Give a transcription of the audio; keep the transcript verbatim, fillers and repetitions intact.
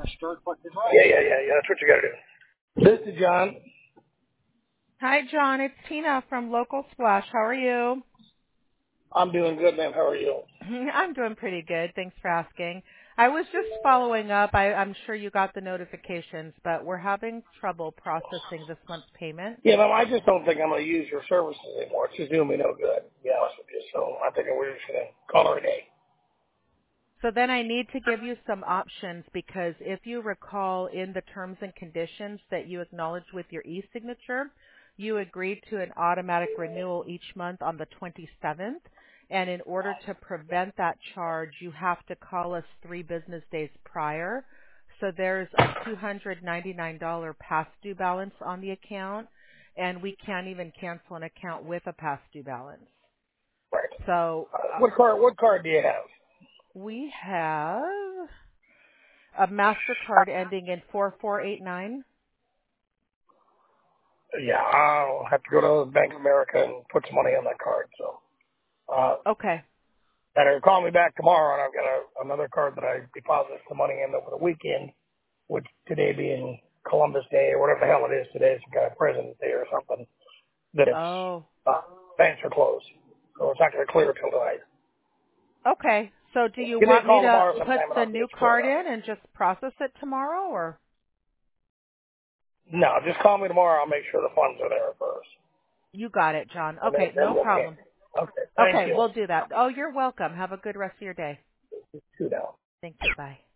Yeah, yeah, yeah, yeah. That's what you got to do. This is John. Hi, John. It's Tina from Local Splash. How are you? I'm doing good, ma'am. How are you? I'm doing pretty good. Thanks for asking. I was just following up. I, I'm sure you got the notifications, but we're having trouble processing this month's payment. Yeah, ma'am, I just don't think I'm going to use your services anymore. It's just doing me no good, to be honest with you. So I think we're just going to call her a day. So then I need to give you some options because if you recall in the terms and conditions that you acknowledged with your e-signature, you agreed to an automatic renewal each month on the twenty-seventh. And in order to prevent that charge, you have to call us three business days prior. So there's a two hundred ninety-nine dollars past due balance on the account, and we can't even cancel an account with a past due balance. Right. So Uh, uh, what card? What card do you have? we have a MasterCard ending in four four eight nine. Yeah, I'll have to go to Bank of America and put some money on that card. So, uh, Okay. better call me back tomorrow, and I've got a, another card that I deposit some money in over the weekend, which today being Columbus Day or whatever the hell it is today, some kind of President's Day or something, that it's, Oh, uh, banks are closed. So it's not going to clear till tonight. okay. So do you Give me a want me call to tomorrow put sometime and the I'll get new it squared card up. in and just process it tomorrow, or? No, just call me tomorrow. I'll make sure the funds are there first. You got it, John. And then, Okay, then no we'll problem. cancel. Okay, thank Okay, you. we'll do that. Oh, you're welcome. Have a good rest of your day. Two down. Thank you. Bye.